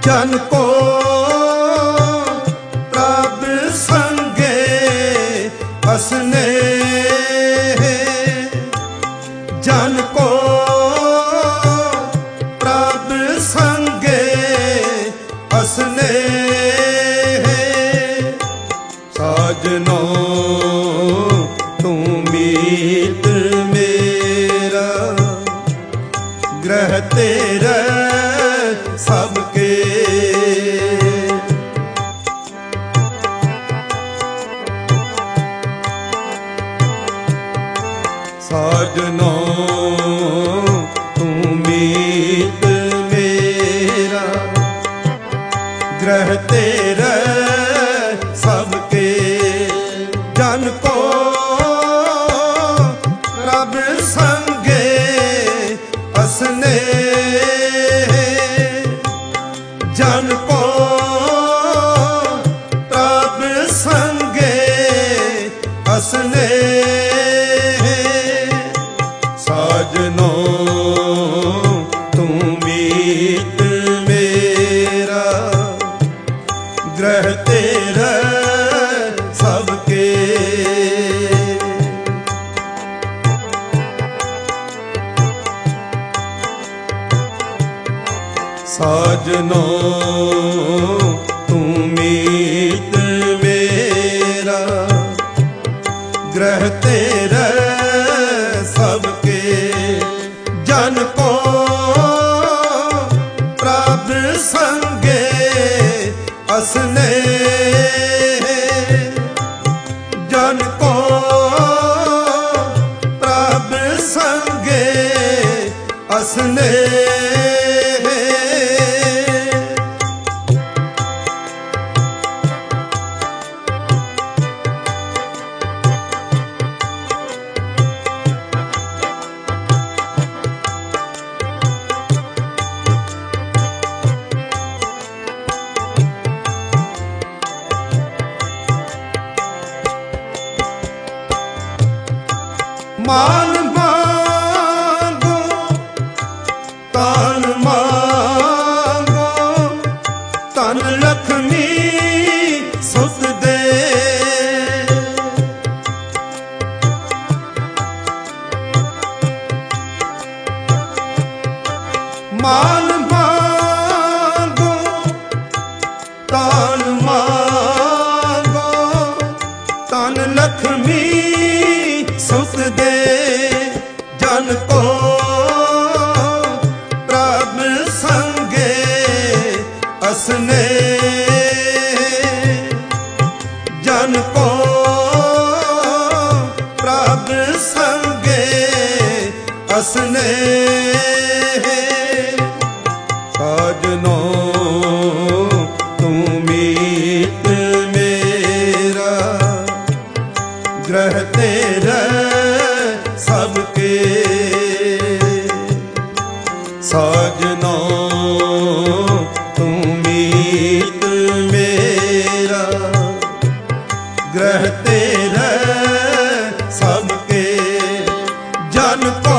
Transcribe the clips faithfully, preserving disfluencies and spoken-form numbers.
जन को प्रभ संगे असने, जन को प्रभ संगे असने। साजनो तू मीत मेरा, ग्रह तेरा सबके। साजनो तू मीत मेरा, ग्रह तेरा सबके। जन को रब संगे असने, जन को प्रभ संगे असने। साजनो तू मीत मेरा, ग्रह तेरा सबके। साजनो तू मीत मेरा, ग्रह तेरा सबके। जन को प्रभ संगे असने, जन को प्रभ संगे असने। मान मांगो तान मांगो, तन लक्ष्मी सुख दे। मान मांगो तान मांगो, तन लक्ष्मी सुख दे। जन को प्रभ संगे असने, जन को प्रभ संगे असने। साजनो तू मीत मेरा, ग्रह तेरा सबके। साजनो तू मीत मेरा, ग्रह तेरा सबके। जन को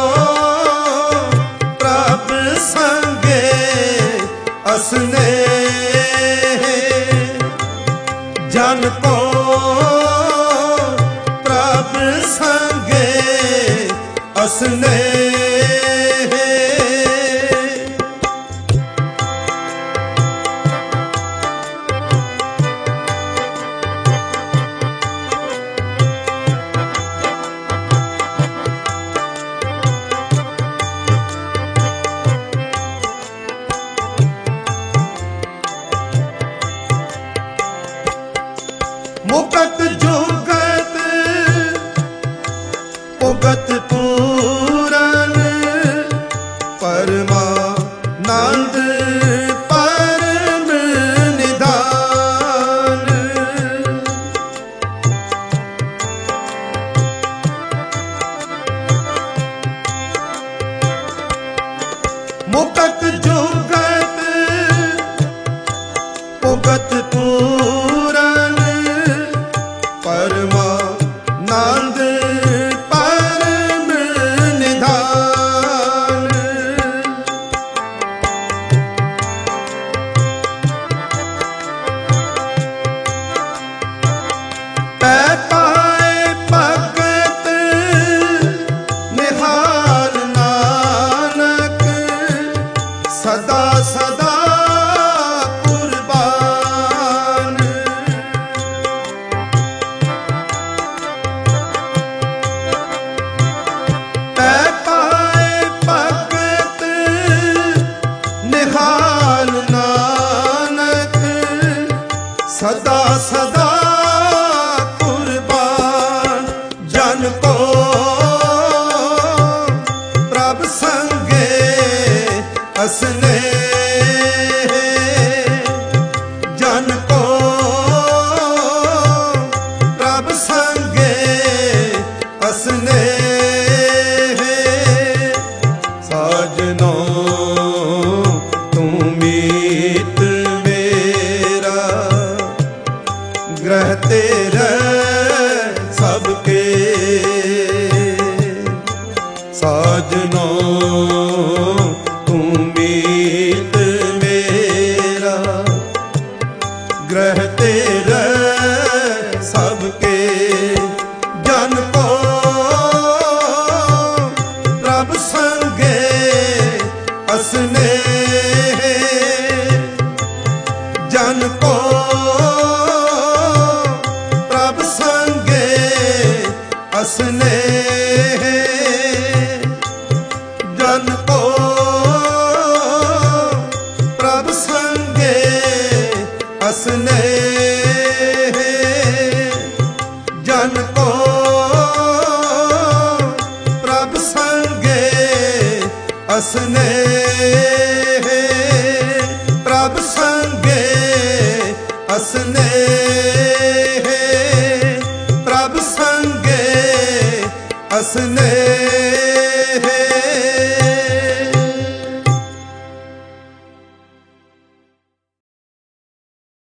प्रभ संगे असने, जन को प्रभ संगे असने। मुकत जुगत उगत पूरन, परमानंद परम निधान। मुकत जुगत उगत पूरन, परमानंद परम निधान। को प्रभ संगे असनेह, जन को प्रभ संगे असनेह। साजनो तू मीत मेरा, ग्रह तेरा सबके। साजनो तू मीत मेरा, ग्रह तेरा सबके। जन को प्रभ संगे असनेह, जन को प्रभ संगे असनेह। जन को प्रभ संगे असनेह, जन को प्रभ संगे असनेह। प्रभ संगे असनेह, प्रभ संगे असनेह।